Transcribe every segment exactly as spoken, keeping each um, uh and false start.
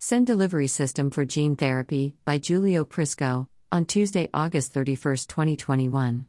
Send Delivery System for Gene Therapy, by Giulio Prisco, on Tuesday, August thirty-first, twenty twenty-one.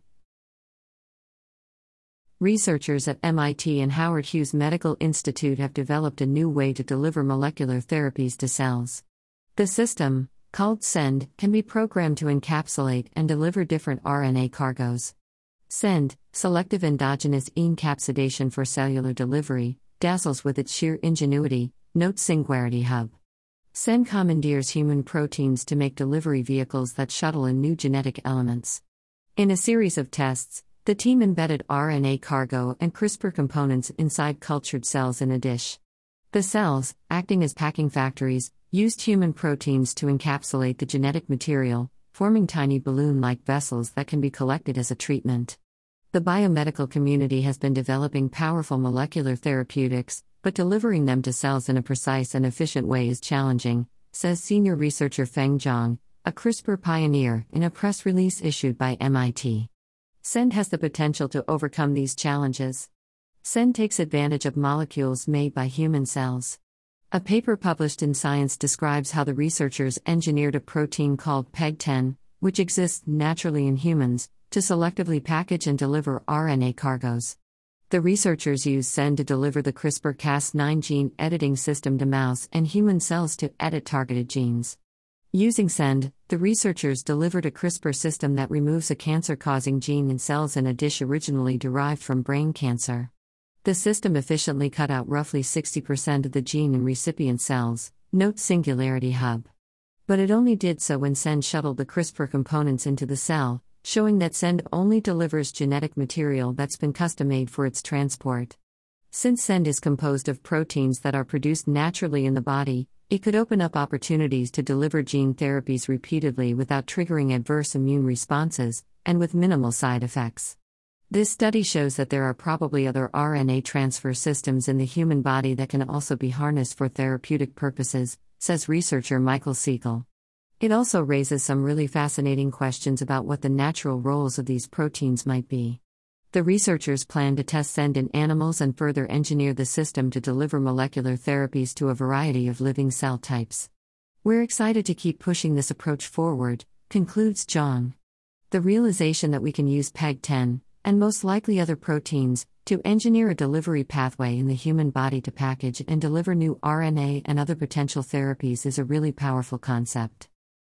Researchers at M I T and Howard Hughes Medical Institute have developed a new way to deliver molecular therapies to cells. The system, called SEND, can be programmed to encapsulate and deliver different R N A cargoes. SEND, selective endogenous encapsidation for cellular delivery, dazzles with its sheer ingenuity, notes Singularity Hub. SEND commandeers human proteins to make delivery vehicles that shuttle in new genetic elements. In a series of tests, the team embedded R N A cargo and CRISPR components inside cultured cells in a dish. The cells, acting as packing factories, used human proteins to encapsulate the genetic material, forming tiny balloon-like vessels that can be collected as a treatment. The biomedical community has been developing powerful molecular therapeutics, but delivering them to cells in a precise and efficient way is challenging, says senior researcher Feng Zhang, a CRISPR pioneer, in a press release issued by M I T. SEND has the potential to overcome these challenges. SEND takes advantage of molecules made by human cells. A paper published in Science describes how the researchers engineered a protein called P E G ten, which exists naturally in humans, to selectively package and deliver R N A cargoes. The researchers used SEND to deliver the CRISPR Cas nine gene editing system to mouse and human cells to edit targeted genes. Using SEND, the researchers delivered a CRISPR system that removes a cancer-causing gene in cells in a dish originally derived from brain cancer. The system efficiently cut out roughly sixty percent of the gene in recipient cells, notes Singularity Hub. But it only did so when SEND shuttled the CRISPR components into the cell, showing that SEND only delivers genetic material that's been custom-made for its transport. Since SEND is composed of proteins that are produced naturally in the body, it could open up opportunities to deliver gene therapies repeatedly without triggering adverse immune responses, and with minimal side effects. This study shows that there are probably other R N A transfer systems in the human body that can also be harnessed for therapeutic purposes, says researcher Michael Siegel. It also raises some really fascinating questions about what the natural roles of these proteins might be. The researchers plan to test SEND in animals and further engineer the system to deliver molecular therapies to a variety of living cell types. We're excited to keep pushing this approach forward, concludes Zhang. The realization that we can use P E G ten, and most likely other proteins, to engineer a delivery pathway in the human body to package and deliver new R N A and other potential therapies is a really powerful concept.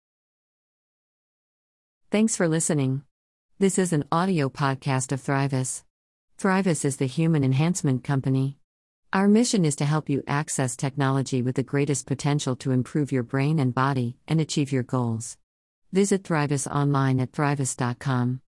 Thanks for listening. This is an audio podcast of Thrivus. Thrivus is the human enhancement company. Our mission is to help you access technology with the greatest potential to improve your brain and body and achieve your goals. Visit Thrivus online at thrivus dot com.